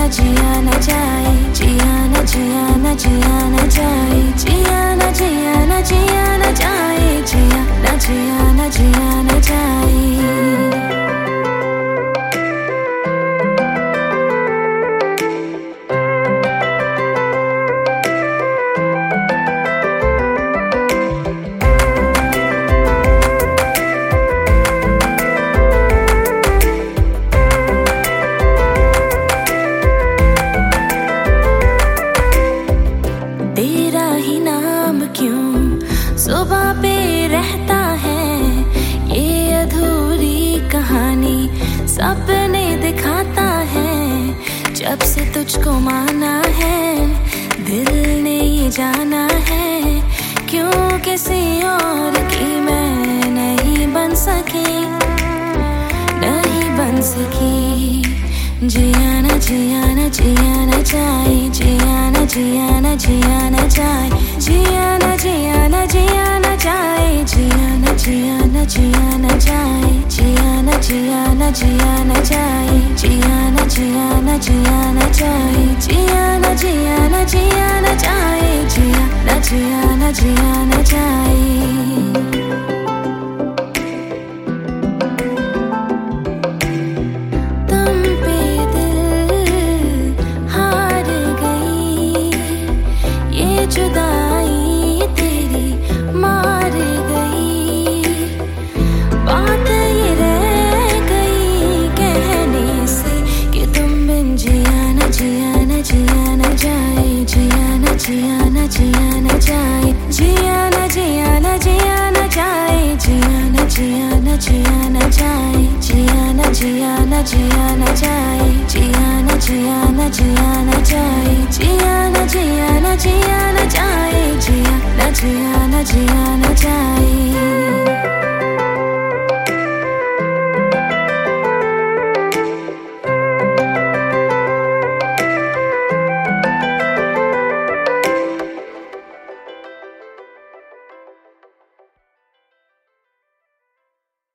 जिया न जाए, जिया न जिया न जिया न जाए, जिया न जिया न जिया न जाए, जिया न जिया न जिया न जाए। तेरा ही नाम क्यों सुबह पे रहता है, ये अधूरी कहानी सपने दिखाता है। जब से तुझको माना है दिल ने ये जाना है, क्यों किसी और की मैं नहीं बन सकी, नहीं बन सकी। जिया न जिया न जिया न जाए, जिया न जिया न जिया न जाए, जिया न जिया न जिया न जाए, जिया न जिया न जिया न जाए, जिया न जिया न जिया न जाए, जिया न जिया न जिया न जाए, जिया न जिया न जिया न जाए, जिया न जिया न जिया न जाए। जुदाई तेरी मार गई, बात ये रह गई कहने से कि तुम बिन जिया न जिया न जिया न जाए, जिया न जिया न जिया न जाए, जिया न जिया न जिया न जाए, जिया न जिया न जिया न जाए, जिया न जिया न जिया न जाए, जिया न जिया न जिया न जाए, जिया न जिया न जिया न जाए, जिया न जिया न जिया